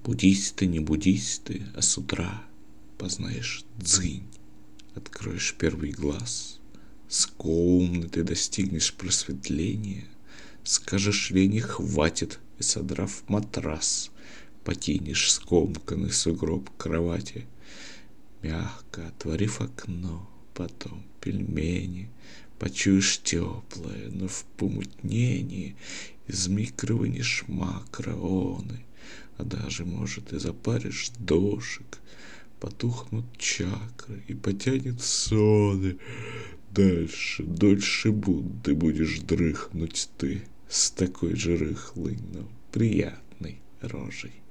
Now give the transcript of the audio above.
Буддисты, не буддисты, а с утра познаешь дзынь. Откроешь первый глаз, с комнаты достигнешь просветления, скажешь лени хватит, и, содрав матрас, покинешь скомканный сугроб кровати, мягко отворив окно, потом пельмени, почуешь теплое, но в помутнении из микро вынешь макрооны, а даже, может, и запаришь дошик, потухнут чакры и потянет соны. Дальше, дольше Будды будешь дрыхнуть ты с такой же рыхлой, но приятной рожей.